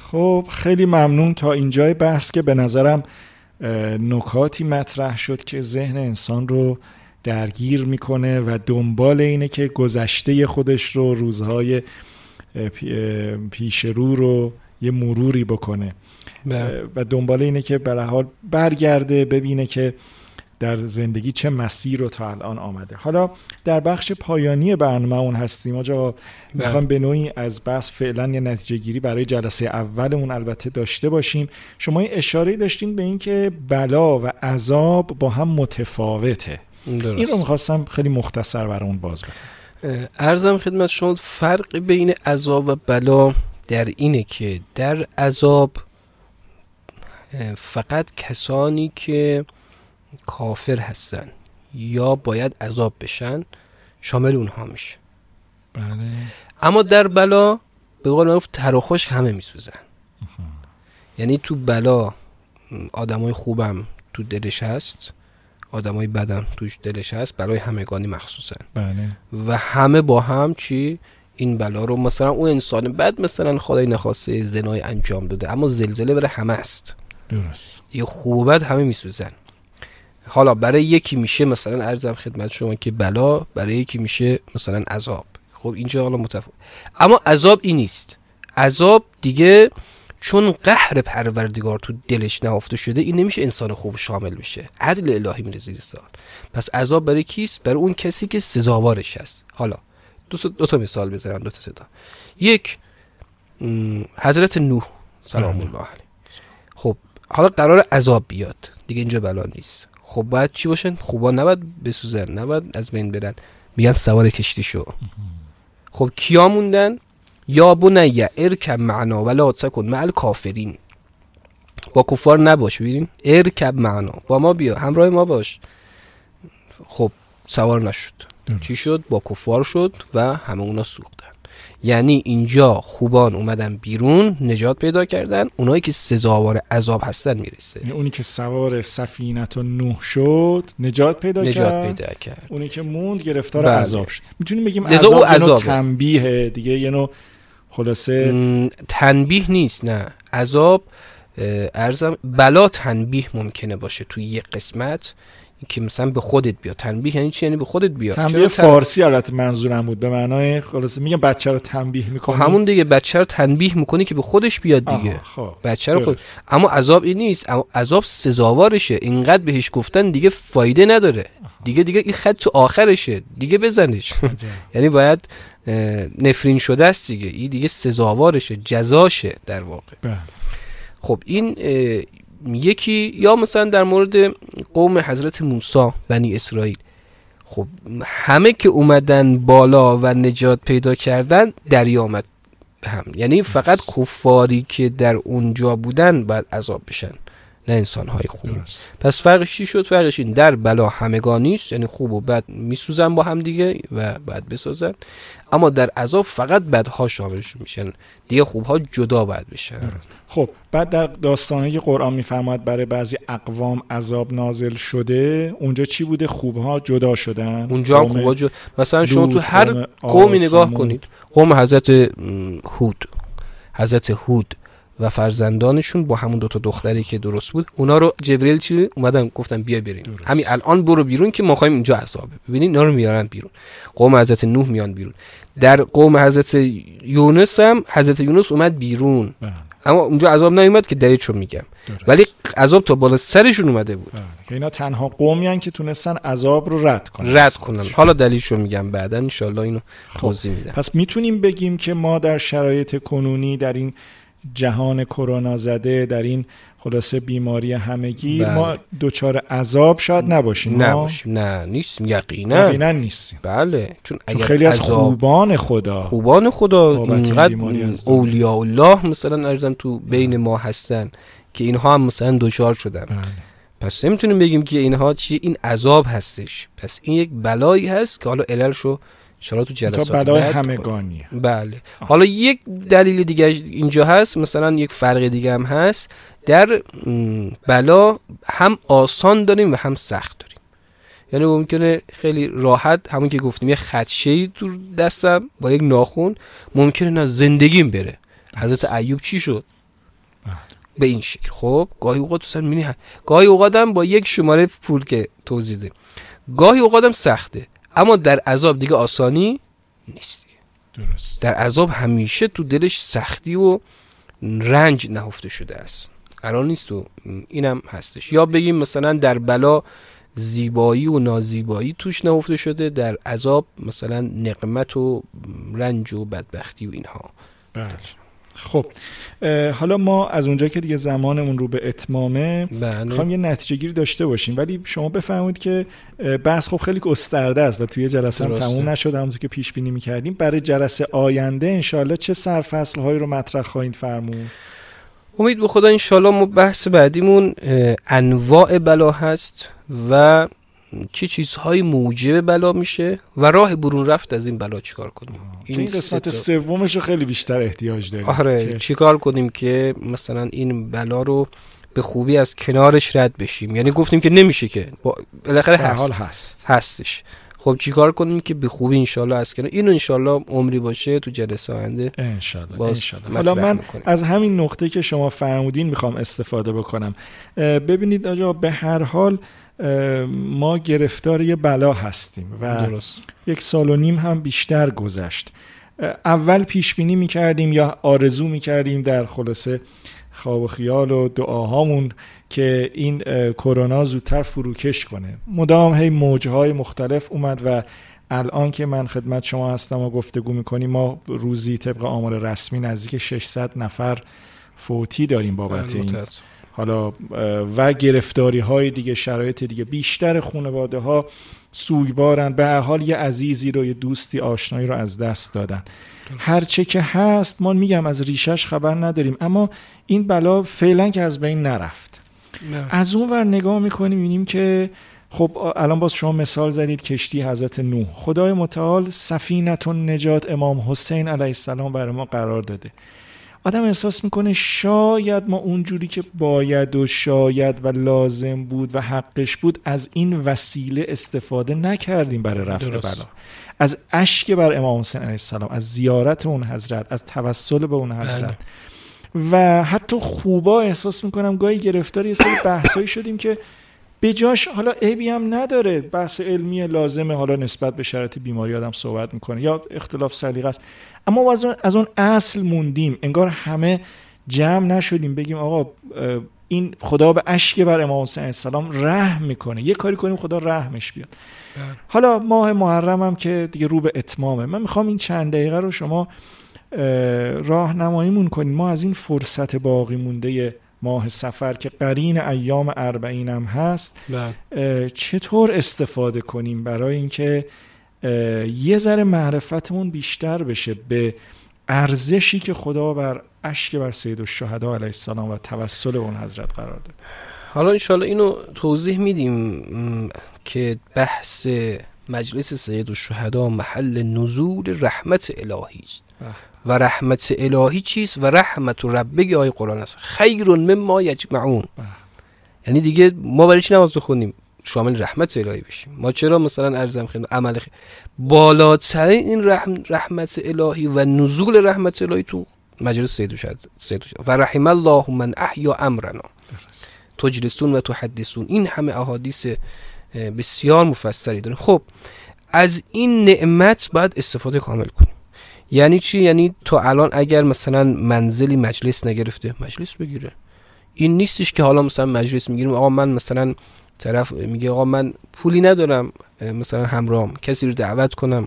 خب خیلی ممنون تا اینجای بحث که به نظرم نکاتی مطرح شد که ذهن انسان رو درگیر میکنه و دنبال اینه که گذشته خودش رو، روزهای پیش رو یه مروری بکنه و دنبال اینه که به هر حال برگرده ببینه که در زندگی چه مسیر رو تا الان آمده. حالا در بخش پایانی برنامه اون هستیم آجا، میخوام به نوعی از بحث فعلا یه نتیجه گیری برای جلسه اولمون البته داشته باشیم. شما اشاره داشتین به این که بلا و عذاب با هم متفاوته. درست. این رو میخواستم خیلی مختصر برامون باز بکنم. عرضم خدمت شما فرق بین عذاب و بلا در اینه که در عذاب فقط کسانی که کافر هستن یا باید عذاب بشن شامل اونها میشه. بله. اما در بلا به قول معروف تر و خشک همه میسوزن. یعنی تو بلا آدمای خوبم تو دلش هست، آدمای بدم توش دلش هست، برای همگانی مخصوصا. بله. و همه با هم چی این بلا رو، مثلا اون انسان بد مثلا خدای نخواسته زنای انجام داده اما زلزله برای همه است. درست. یه خوب و بد همه میسوزن. حالا برای یکی میشه مثلا عرضم خدمت شما که بلا، برای یکی میشه مثلا عذاب. خب اینجا حالا متفاوت. اما عذاب این نیست. عذاب دیگه چون قهر پروردگار تو دلش نهفته شده، این نمیشه انسان خوب شامل بشه. عدل الهی میره زیر سوال. پس عذاب برای کیست؟ برای اون کسی که سزاوارش هست. حالا دو تا مثال بزنم، دو تا صدا. یک، حضرت نوح سلام الله علیه. خب حالا قرار عذاب بیاد دیگه، اینجا بلا نیست. خب باید چی باشن؟ خوبا نباید بسوزن، نباید از بین برن، میگن سوار کشتی شو. خب کیا موندن؟ یا بنی ارکب معنا ولا تکن مع الکافرین. با کفار نباش، ببینین ارکب معنا، با ما بیا، همراه ما باش. خب سوار نشد. چی شد؟ با کفار شد و همه اونا سوختن. یعنی اینجا خوبان اومدن بیرون، نجات پیدا کردن، اونایی که سزاوار عذاب هستن میرسه. یعنی اونی که سوار سفینه نوح شد نجات پیدا کرد. اونی که موند گرفتار عذاب شد. میتونیم بگیم عذاب تنبیه دیگه، یه نوع خلاصه تنبیه نیست. نه، عذاب ارزم بلا تنبیه ممکنه باشه توی یه قسمت که مثلا به خودت بیا. تنبیه یعنی چی؟ یعنی به خودت بیا. تنبیه فارسی البته منظورم بود، به معنای خلاصه میگم بچه رو تنبیه میکنی. همون دیگه، بچه رو تنبیه میکنی که به خودش بیاد دیگه. بچه رو خود. اما عذاب این نیست. عذاب سزاوارشه، اینقدر بهش گفتن دیگه فایده نداره. دیگه این خط تو آخرشه دیگه، بزنش. یعنی باید نفرین شده است دیگه، این دیگه سزاوارشه، جزاشه در واقع. خب این یکی. یا مثلا در مورد قوم حضرت موسی بنی اسرائیل، خب همه که اومدن بالا و نجات پیدا کردن، دریا آمد هم. یعنی فقط کفاری که در اونجا بودن باید عذاب بشن، نه انسان‌های خوب. پس فرقش چی شد؟ فرقش این در بلا همگانی است، یعنی خوب و بد میسوزن با هم دیگه و باید بسازن. اما در عذاب فقط بدها شاملشون میشن، دیگه خوبها جدا باید بشن. خب بعد در داستانه قرآن میفرماد برای بعضی اقوام عذاب نازل شده، اونجا چی بوده؟ خوبها جدا شدن. اونجا هم خوبها جدا. مثلا شما تو هر قومی نگاه کنید، قوم حضرت هود و فرزندانشون با همون 2 تا دختری که درست بود، اونا رو جبرئیل چی اومدن گفتن بیا بریم، همین الان برو بیرون که ما خواهیم اینجا عذابه. ببینید اینا رو میارن بیرون. قوم حضرت نوح میان بیرون. در قوم حضرت یونس هم حضرت یونس اومد بیرون. اما اونجا عذاب نیومد که دلیلشو میگم، ولی عذاب تا بالا سرشون اومده بود. اینا تنها قومی ان که تونستن عذاب رو رد کنن. حالا دلیلشو میگم بعداً ان شاء الله اینو توضیح میدم. پس میتونیم بگیم که ما در شرایط کنونی، در این جهان کرونا زده، در این خلاصه بیماری همگی، ما دوچار عذاب شاید نباشیم. نه نیستیم، یقینا نیستیم. بله، چون خیلی از خوبان خدا اینقدر اولیاء الله مثلا ارزم تو بین ما هستن که اینها هم مثلا دوچار شدن. پس نمیتونیم بگیم که اینها چیه، این عذاب هستش. پس این یک بلایی هست که حالا عللشو چرا تو جلسات بلای همگانیه. بله. حالا یک دلیل دیگه اینجا هست، مثلا یک فرق دیگه هم هست، در بلا هم آسان داریم و هم سخت داریم. یعنی ممکنه خیلی راحت، همون که گفتیم، یه خدشه‌ای تو دستم با یک ناخن ممکنه نه زندگیم بره. حضرت ایوب چی شد؟ به این شکل. خب گاهی اوقات مثلا می‌بینی گاهی اوقات هم با یک شماره پول که توضیح ده، گاهی اوقات هم سخته، اما در عذاب دیگه آسانی نیست دیگه. درست. در عذاب همیشه تو دلش سختی و رنج نهفته شده است، قرار نیست و اینم هستش. یا بگیم مثلا در بلا زیبایی و نازیبایی توش نهفته شده، در عذاب مثلا نقمت و رنج و بدبختی و اینها. بله. خب حالا ما از اونجا که دیگه زمانمون رو به اتمامه میخوام یه نتیجه گیری داشته باشیم، ولی شما بفرمایید که بحث خب خیلی گسترده است و توی جلسه هم تموم نشده همونطور که پیش بینی می‌کردیم. برای جلسه آینده انشالله چه سرفصل هایی رو مطرح خواهید فرمود؟ امید به خدا انشالله ما بحث بعدیمون انواع بلا هست و چه چیزهای موجب بلا میشه و راه برون رفت از این بلا چیکار کنیم. این قسمت سومش رو خیلی بیشتر احتیاج داریم. آره چیکار کنیم که مثلا این بلا رو به خوبی از کنارش رد بشیم. یعنی گفتیم که نمیشه که بالاخره هستش. خب چیکار کنیم که به خوبی انشالله از کنار اینو انشالله عمری باشه تو جلسه آینده انشالله. حالا من از همین نقطه که شما فرمودین میخوام استفاده بکنم. ببینید آقا به هر حال ما گرفتار یه بلا هستیم و درست. 1.5 سال هم بیشتر گذشت. اول پیش بینی میکردیم یا آرزو میکردیم در خلاصه خواب و خیال و دعاهامون که این کرونا زودتر فروکش کنه. مدام هی موجهای مختلف اومد و الان که من خدمت شما هستم و گفتگو میکنیم ما روزی طبق آمار رسمی نزدیک 600 نفر فوتی داریم بابت این. حالا و گرفتاری های دیگه، شرایط دیگه. بیشتر خانواده ها سوگوارن، به هر حال یه عزیزی رو، یه دوستی، آشنایی رو از دست دادن. هرچه که هست ما میگم از ریشش خبر نداریم، اما این بلا فعلا که از بین نرفت. از اون ور نگاه میکنیم میبینیم که خب الان باز شما مثال زدید کشتی حضرت نوح، خدای متعال سفینه نجات امام حسین علیه السلام برای ما قرار داده. آدم احساس میکنه شاید ما اونجوری که باید و شاید و لازم بود و حقش بود از این وسیله استفاده نکردیم برای رفع بلا. از اشک بر امام حسین علیه السلام، از زیارت اون حضرت، از توسل به اون حضرت و حتی خوبا احساس میکنم گاهی گرفتار یه سری بحثایی شدیم که به جاش حالا عیبی هم نداره، بحث علمی لازمه، حالا نسبت به شرایط بیماری آدم صحبت میکنه یا اختلاف سلیقه است، اما از اون اصل موندیم. انگار همه جمع نشدیم بگیم آقا این خدا به اشک بر امام حسین علیه السلام رحم میکنه، یه کاری کنیم خدا رحمش بیاد. حالا ماه محرم هم که دیگه رو به اتمامه، من میخوام این چند دقیقه رو شما راهنماییمون کنیم. ما از این فرصت باقی مونده ماه سفر که قرین ایام 40 هم هست چطور استفاده کنیم برای اینکه یه ذره معرفتمون بیشتر بشه به ارزشی که خدا بر اشک بر سید الشهدا علیه السلام و توسل اون حضرت قرار داده. حالا انشالله اینو توضیح میدیم که بحث مجلس سید الشهدا محل نزول رحمت الهی است. و رحمت الهی چیست؟ و رحمت ربک آیه قرآن است، خیر مما یجمعون. یعنی دیگه ما برای چی نماز بخونیم؟ شامل رحمت الهی بشیم. ما چرا مثلا ارزم خدمت عمل بالاترین این رحمت الهی و نزول رحمت الهی تو مجلس سید الشهدا و رحم الله من احیا امرنا تجلسون و تحدثون. این همه احادیث بسیار مفصلی داره. خب از این نعمت باید استفاده کامل کنیم. یعنی چی؟ یعنی تو الان اگر مثلا منزلی مجلس نگرفته، مجلس بگیره. این نیستش که حالا مثلا مجلس میگیریم آقا من مثلا طرف میگه آقا من پولی ندارم مثلا همراهم کسی رو دعوت کنم.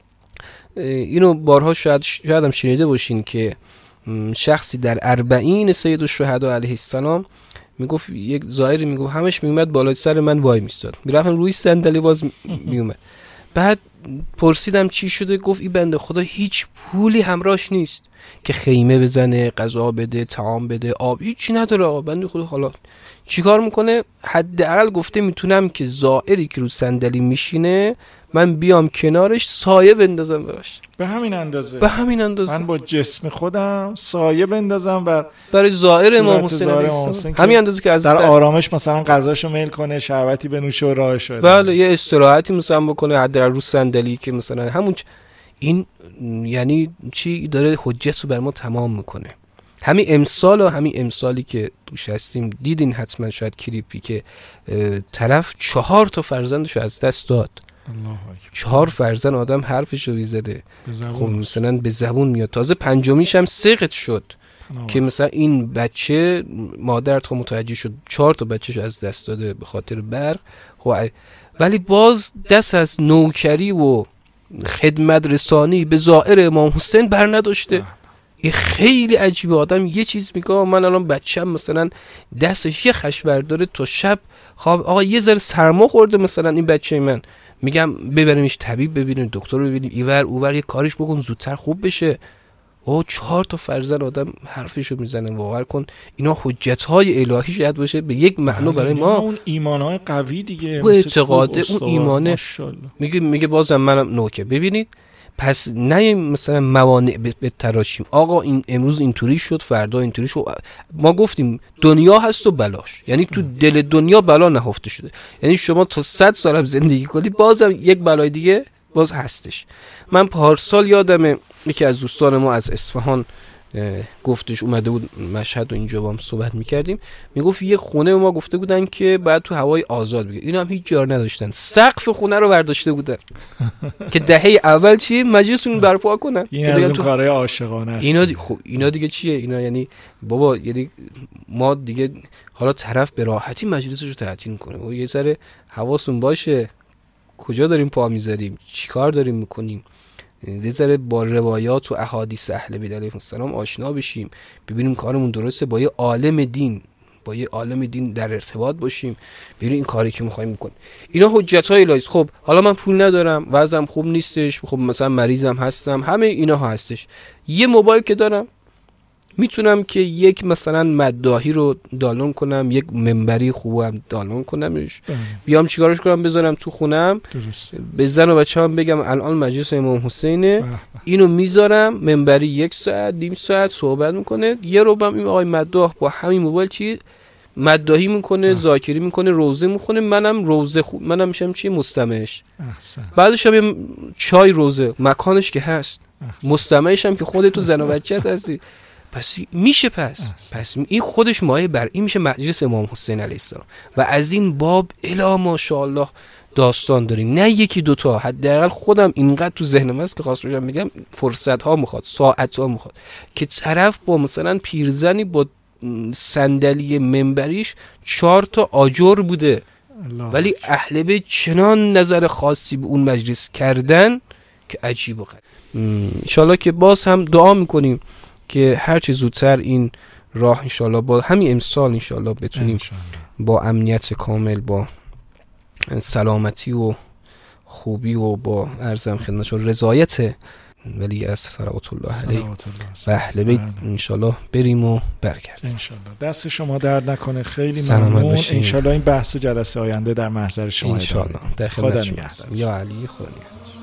اینو بارها شاید هم شنیده باشین که شخصی در 40 سید الشهدا علیه السلام میگفت، یک زائری میگفت همش میومد بالای سر من وای میستاد، میرفتم روی صندلی باز میومد. بعد پرسیدم چی شده؟ گفت این بنده خدا هیچ پولی همراهش نیست که خیمه بزنه، غذا بده، طعام بده، آب، هیچی نداره. آقا بنده خدا حالا چیکار میکنه؟ حداقل گفته میتونم که زائری که رو صندلی میشینه من بیام کنارش سایه بندازم براش. به همین اندازه من با جسم خودم سایه بندازم برای زائر امام حسین. همین اندازه که از در آرامش مثلا غذاشو میل کنه، شربتی بنوشه و راهش بره. بله یه استراحتی مثلا بکنه حداقل رو صندلی که مثلا همون این یعنی چی داره حجت رو بر ما تمام میکنه. همین امسالی که توش هستیم دیدین حتما شاید کلیپی که طرف 4 فرزندشو از دست داد. 4 فرزند آدم حرفشو بیزده، خب مثلا به زبون میاد، تازه 5میش هم سقط شد که مثلا این بچه مادر تا متوجه شد 4 بچه‌شو از دست داده به خاطر برق. خب ولی باز دست از نوکری و خدمت رسانی به زائر امام حسین بر نداشته. این خیلی عجیبه. آدم یه چیز میگه من الان بچه‌م مثلا دستش یه خشور داره تا شب خواب، آقا یه ذره سرما خورده مثلا این بچه من، میگم ببریمش طبیب ببینیم، دکتر رو ببینیم، ایور اوور یه کارش بکن زودتر خوب بشه. 4 فرزند آدم حرفشو میزنه. باور کن اینا حجت‌های الهی شاید باشه به یک معنا برای ما. اون ایمان‌های قوی دیگه، اون اعتقاده، اون ایمانه. میگه بازم منم نوکه. ببینید پس نه مثلا موانع به تراشیم، آقا این امروز اینطوری شد فردا اینطوری شد. ما گفتیم دنیا هست و بلاش، یعنی تو دل دنیا بلا نهفته شده، یعنی شما تا 100 سال هم زندگی کنی بازم یک بلای دیگه باز هستش. من پارسال یادمه یکی از دوستان ما از اصفهان گفتش، اومده بود مشهد و اینجا با هم صحبت میکردیم، میگفت یه خونه ما گفته بودن که بعد تو هوای آزاد بگه، اینا هم هیچ جا نداشتن، سقف خونه رو برداشته بودن که دهه اول چی مجلسون برپا کنن. این از اون کارهای عاشقانه است. اینا دیگه چیه؟ اینا یعنی بابا یعنی ما دیگه حالا طرف به راحتی مجلسش رو تعطیل کنه و یه ذره حواسون باشه کجا داریم پا میذاریم، چیکار داریم میکنیم، یه ذره با روایات و احادیث اهل بیت علیهم السلام آشنا بشیم، ببینیم کارمون درسته، با یه عالم دین در ارتباط باشیم، ببینیم این کاری که می‌خوایم بکنیم. اینا حجت‌های الهی. خب حالا من پول ندارم، وضعم خوب نیستش، خب مثلا مریضم هستم، همه اینها هستش، یه موبایل که دارم میتونم که یک مثلا مداحی رو دانلود کنم، یک منبری خوبم دانلود کنم، بیام چیکارش کنم بذارم تو خونم، به زن و بچه‌ام بگم الان مجلس امام حسینه، اینو میذارم منبری 1 ساعت نیم ساعت صحبت میکنه، یه روبم این آقای مداح با همین موبایل چی مداحی میکنه، ذاکری میکنه، روزه میخونه، منم میشم چی مستمعش. بعدش هم چای روزه مکانش که هست، مستمعش هم که خودت تو زن و بچه‌ت هستی. پس میشه پس این خودش مایه بر این میشه مجلس امام حسین علیه السلام. و از این باب الا ماشاءالله داستان داریم، نه یکی دوتا، حداقل خودم اینقدر تو ذهنم هست که خواست بگم، میگم فرصت ها میخواد، ساعت ها میخواد که طرف با مثلا پیرزنی با صندلی منبریش 4 آجر بوده ولی اهل بیت چنان نظر خاصی به اون مجلس کردن که عجیب و غریب. انشالله که باز هم دعا میکنیم که هر چه زودتر این راه انشالله با همین امسال انشالله بتونیم با امنیت کامل، با سلامتی و خوبی و با عرضم خدمتشون رضایت ولی از صلوات الله علیه و اهل بیت انشالله بریم و برگردیم. انشالله دست شما درد نکنه، خیلی ممنون. انشالله این بحث جلسه آینده در محضر شما انشالله در خدمت شما هستم. یا علی خدا نگهدار.